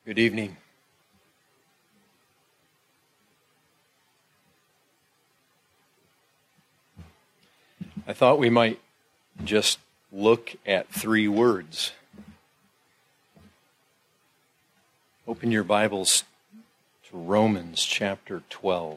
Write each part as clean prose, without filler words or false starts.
Good evening. I thought we might just look at 3 words. Open your Bibles to Romans chapter 12.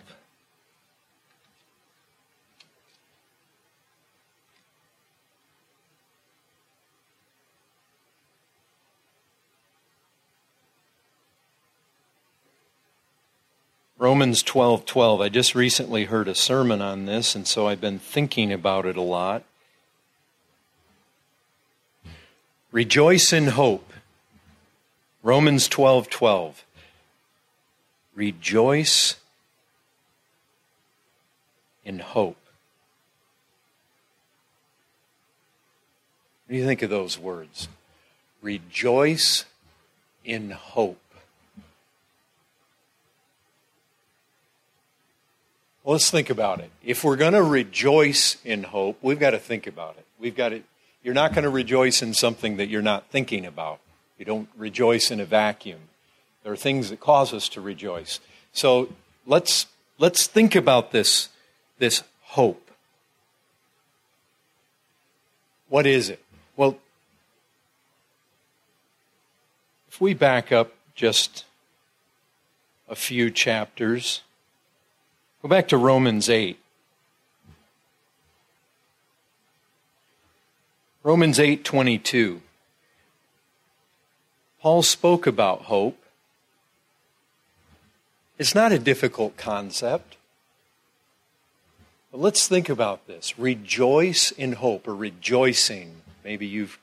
Romans 12:12. I just recently heard a sermon on this, and so I've been thinking about it a lot. Rejoice in hope. Romans 12:12. Rejoice in hope. What do you think of those words? Rejoice in hope. Well, let's think about it. If we're going to rejoice in hope, we've got to think about it. You're not going to rejoice in something that you're not thinking about. You don't rejoice in a vacuum. There are things that cause us to rejoice. So let's think about this hope. What is it? Well, if we back up just a few chapters, go back to Romans 8. Romans 8:22. Paul spoke about hope. It's not a difficult concept. But let's think about this. Rejoice in hope, or rejoicing. Maybe you've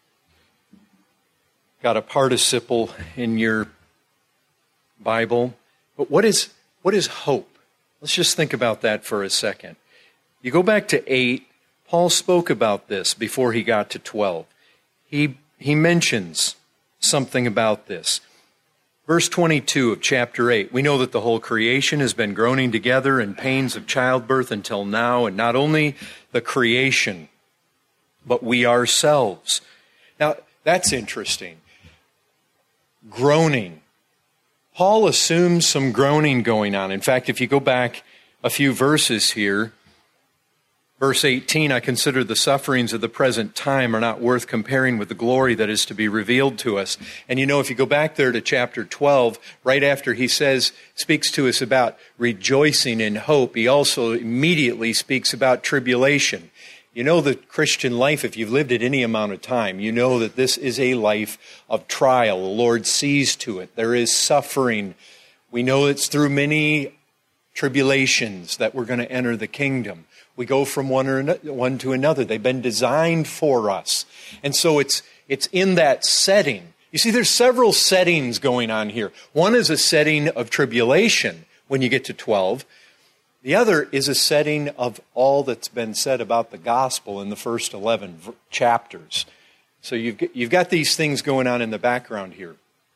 got a participle in your Bible. But what is hope? Let's just think about that for a second. You go back to 8, Paul spoke about this before he got to 12. He mentions something about this. Verse 22 of chapter 8, we know that the whole creation has been groaning together in pains of childbirth until now, and not only the creation, but we ourselves. Now, that's interesting. Groaning. Paul assumes some groaning going on. In fact, if you go back a few verses here, verse 18, I consider the sufferings of the present time are not worth comparing with the glory that is to be revealed to us. And you know, if you go back there to chapter 12, right after he speaks to us about rejoicing in hope, he also immediately speaks about tribulation. You know the Christian life, if you've lived it any amount of time, you know that this is a life of trial. The Lord sees to it. There is suffering. We know it's through many tribulations that we're going to enter the kingdom. We go from one to another. They've been designed for us. And so it's in that setting. You see, there's several settings going on here. One is a setting of tribulation when you get to 12. The other is a setting of all that's been said about the gospel in the first 11 chapters. So you've got these things going on in the background here.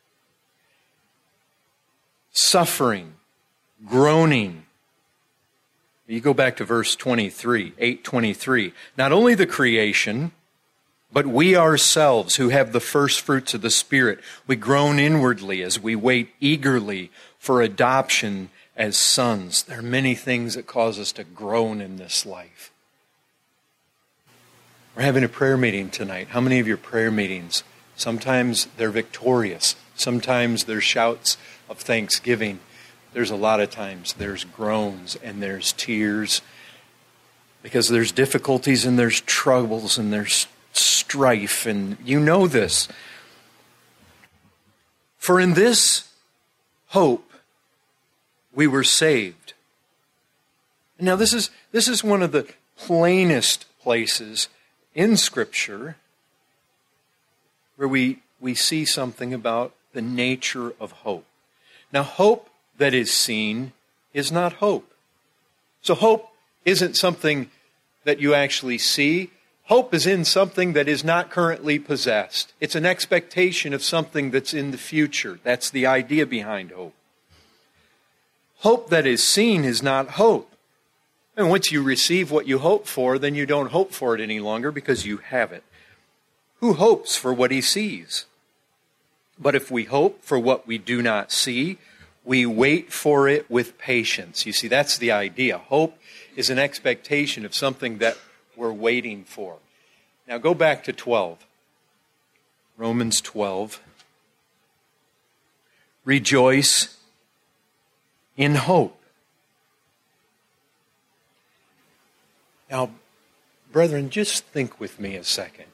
Suffering, groaning. You go back to verse 23, 8:23. Not only the creation, but we ourselves who have the first fruits of the Spirit, we groan inwardly as we wait eagerly for adoption as sons. There are many things that cause us to groan in this life. We're having a prayer meeting tonight. How many of your prayer meetings, sometimes they're victorious. Sometimes there's shouts of thanksgiving. There's a lot of times there's groans and there's tears because there's difficulties and there's troubles and there's strife, and you know this. For in this hope we were saved. Now this is one of the plainest places in Scripture where we see something about the nature of hope. Now, hope that is seen is not hope. So hope isn't something that you actually see. Hope is in something that is not currently possessed. It's an expectation of something that's in the future. That's the idea behind hope. Hope that is seen is not hope. And once you receive what you hope for, then you don't hope for it any longer because you have it. Who hopes for what he sees? But if we hope for what we do not see, we wait for it with patience. You see, that's the idea. Hope is an expectation of something that we're waiting for. Now go back to 12. Romans 12. Rejoice in hope. Now, brethren, just think with me a second.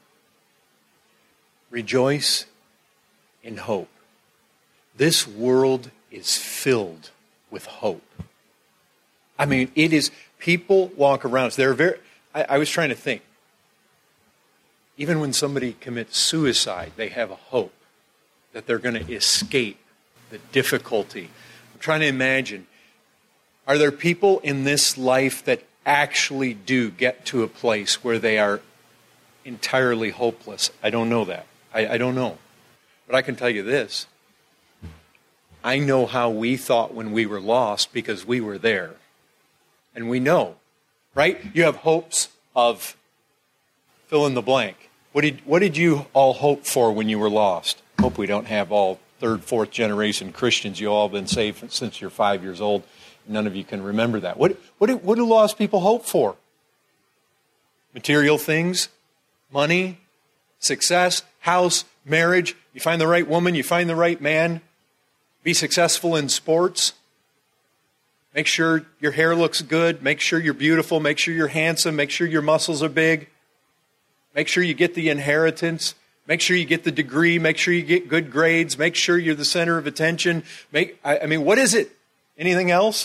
Rejoice in hope. This world is filled with hope. I mean, it is, people walk around. I was trying to think. Even when somebody commits suicide, they have a hope that they're going to escape the difficulty. I'm trying to imagine, are there people in this life that actually do get to a place where they are entirely hopeless? I don't know that. I don't know. But I can tell you this. I know how we thought when we were lost because we were there. And we know, right? You have hopes of fill in the blank. What did you all hope for when you were lost? Hope we don't have all third, fourth generation Christians. You all have been saved since you're 5 years old. None of you can remember that. What do lost people hope for? Material things, money, success, house, marriage. You find the right woman, you find the right man. Be successful in sports. Make sure your hair looks good. Make sure you're beautiful. Make sure you're handsome. Make sure your muscles are big. Make sure you get the inheritance. Make sure you get the degree. Make sure you get good grades. Make sure you're the center of attention. I mean, what is it? Anything else?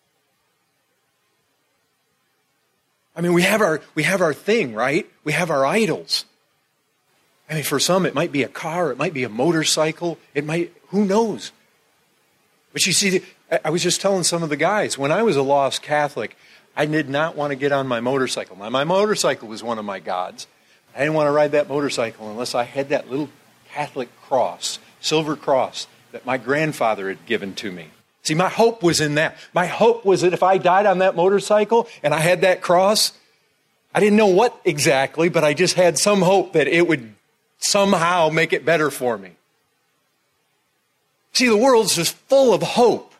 I mean, we have our thing, right? We have our idols. I mean, for some, it might be a car. It might be a motorcycle. Who knows? But you see, I was just telling some of the guys, when I was a lost Catholic, I did not want to get on my motorcycle. Now, my motorcycle was one of my gods. I didn't want to ride that motorcycle unless I had that little Catholic cross, silver cross, that my grandfather had given to me. See, my hope was in that. My hope was that if I died on that motorcycle and I had that cross, I didn't know what exactly, but I just had some hope that it would somehow make it better for me. See, the world's just full of hope.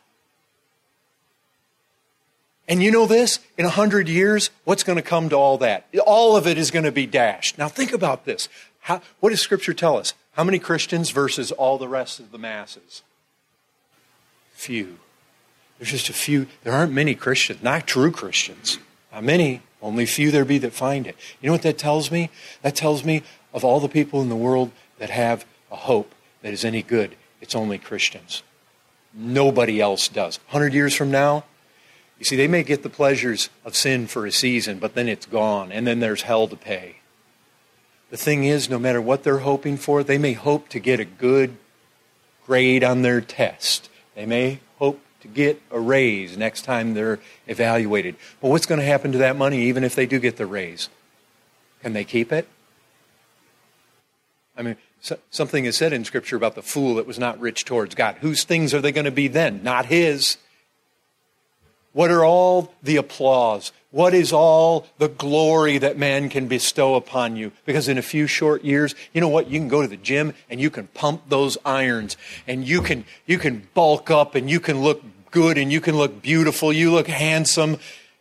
And you know this? In 100 years, what's going to come to all that? All of it is going to be dashed. Now think about this. What does Scripture tell us? How many Christians versus all the rest of the masses? Few. There's just a few. There aren't many Christians, not true Christians. Not many. Only few there be that find it. You know what that tells me? That tells me of all the people in the world that have a hope that is any good, it's only Christians. Nobody else does. 100 years from now, you see, they may get the pleasures of sin for a season, but then it's gone, and then there's hell to pay. The thing is, no matter what they're hoping for, they may hope to get a good grade on their test. They may hope to get a raise next time they're evaluated. Well, what's going to happen to that money even if they do get the raise? Can they keep it? I mean, something is said in Scripture about the fool that was not rich towards God. Whose things are they going to be then? Not his. What are all the applause? What is all the glory that man can bestow upon you? Because in a few short years, you know what? You can go to the gym and you can pump those irons and you can bulk up and you can look good and you can look beautiful. You look handsome.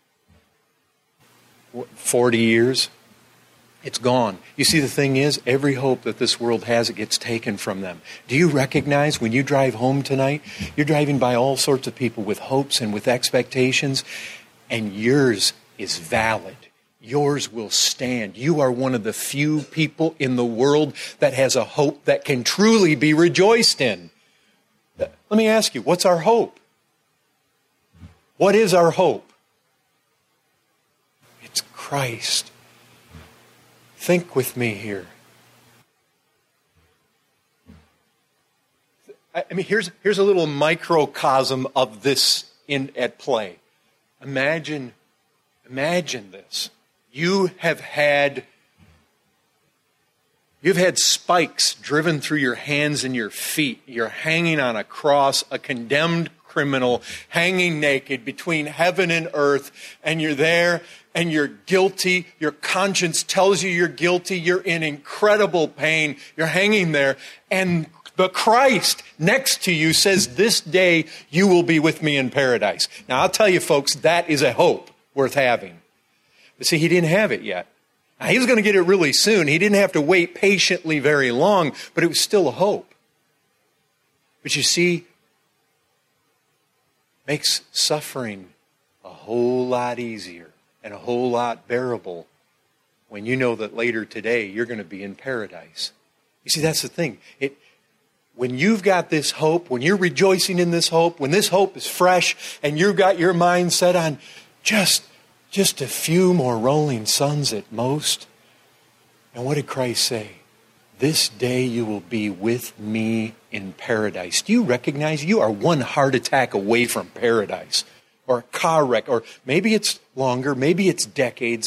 40 years, it's gone. You see, the thing is, every hope that this world has, it gets taken from them. Do you recognize when you drive home tonight, you're driving by all sorts of people with hopes and with expectations, and yours is valid. Yours will stand. You are one of the few people in the world that has a hope that can truly be rejoiced in. Let me ask you, what's our hope? What is our hope? It's Christ. Think with me here. I mean, here's a little microcosm of this at play. Imagine this. You've had spikes driven through your hands and your feet. You're hanging on a cross, a condemned criminal, hanging naked between heaven and earth, and you're there and you're guilty. Your conscience tells you you're guilty. You're in incredible pain. You're hanging there, and But Christ next to you says, this day you will be with me in paradise. Now, I'll tell you, folks, that is a hope worth having. But see, he didn't have it yet. Now, he was going to get it really soon. He didn't have to wait patiently very long, but it was still a hope. But you see, makes suffering a whole lot easier and a whole lot bearable when you know that later today you're going to be in paradise. You see, that's the thing. When you've got this hope, when you're rejoicing in this hope, when this hope is fresh and you've got your mind set on just a few more rolling suns at most. And what did Christ say? This day you will be with me in paradise. Do you recognize you are one heart attack away from paradise? Or a car wreck, or maybe it's longer, maybe it's decades.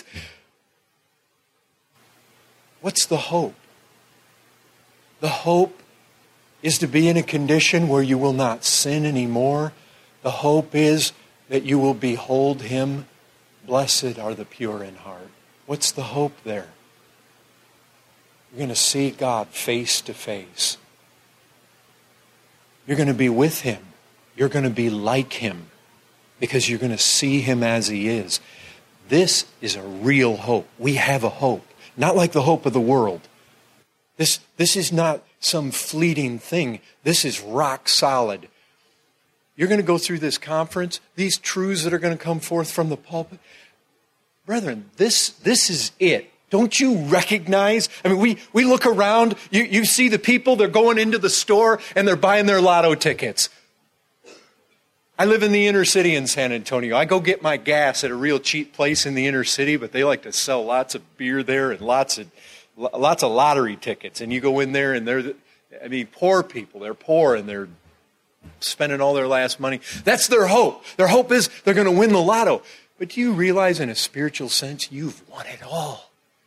What's the hope? The hope is to be in a condition where you will not sin anymore. The hope is that you will behold Him. Blessed are the pure in heart. What's the hope there? You're going to see God face to face. You're going to be with Him. You're going to be like Him because you're going to see Him as He is. This is a real hope. We have a hope. Not like the hope of the world. This is not some fleeting thing. This is rock solid. You're going to go through this conference, these truths that are going to come forth from the pulpit. Brethren, this is it. Don't you recognize? I mean, we look around, you see the people, they're going into the store and they're buying their lotto tickets. I live in the inner city in San Antonio. I go get my gas at a real cheap place in the inner city, but they like to sell lots of beer there and lots of lottery tickets. And you go in there and poor people, they're poor and they're spending all their last money. That's their hope. Their hope is they're going to win the lotto. But do you realize in a spiritual sense, you've won it all?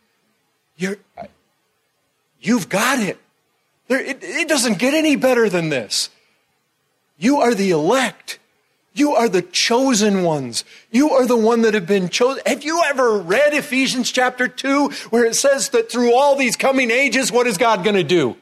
You've got it. It doesn't get any better than this. You are the elect. You are the chosen ones. You are the one that have been chosen. Have you ever read Ephesians chapter 2 where it says that through all these coming ages, what is God going to do?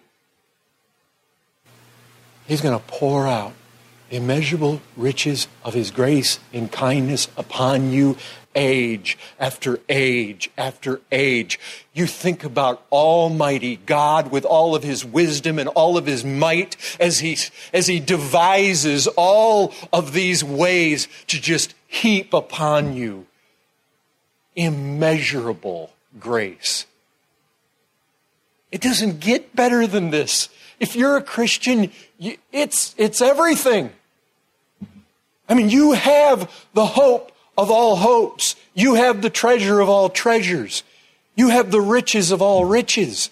He's going to pour out immeasurable riches of His grace and kindness upon you, age after age after age. You think about Almighty God with all of His wisdom and all of His might as He devises all of these ways to just heap upon you immeasurable grace. It doesn't get better than this. If you're a Christian, it's everything. I mean, you have the hope of all hopes. You have the treasure of all treasures. You have the riches of all riches.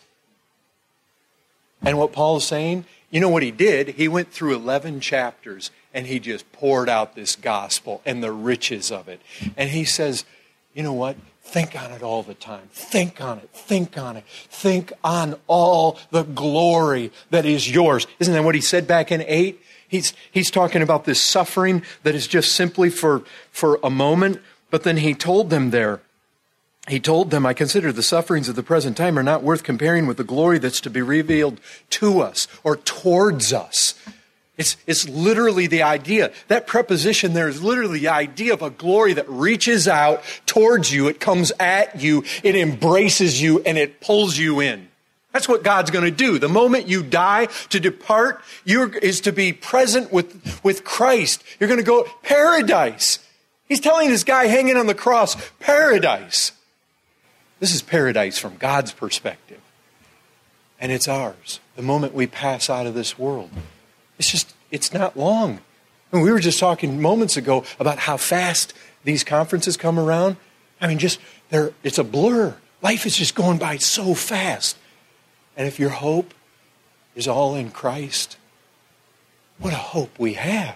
And what Paul's saying, you know what he did? He went through 11 chapters and he just poured out this gospel and the riches of it. And he says, you know what? Think on it all the time. Think on it. Think on it. Think on all the glory that is yours. Isn't that what he said back in 8? He's talking about this suffering that is just simply for a moment. But then he told them there, he told them, I consider the sufferings of the present time are not worth comparing with the glory that's to be revealed to us or towards us. It's literally the idea. That preposition there is literally the idea of a glory that reaches out towards you. It comes at you. It embraces you and it pulls you in. That's what God's going to do. The moment you die, to depart, is to be present with Christ. You're going to go paradise. He's telling this guy hanging on the cross, paradise. This is paradise from God's perspective. And it's ours. The moment we pass out of this world. It's not long. And we were just talking moments ago about how fast these conferences come around. I mean, it's a blur. Life is just going by so fast. And if your hope is all in Christ, what a hope we have.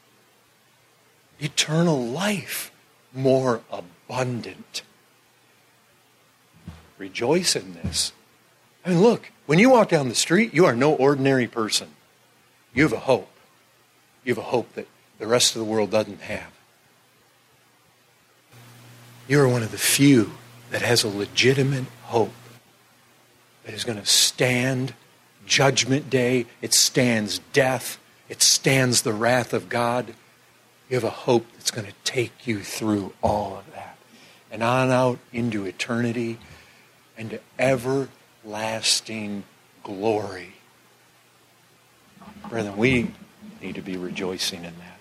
Eternal life, more abundant. Rejoice in this. I mean, look, when you walk down the street, you are no ordinary person. You have a hope. You have a hope that the rest of the world doesn't have. You are one of the few that has a legitimate hope that is going to stand Judgment Day. It stands death. It stands the wrath of God. You have a hope that's going to take you through all of that and on out into eternity and to everlasting glory. Brethren, we need to be rejoicing in that.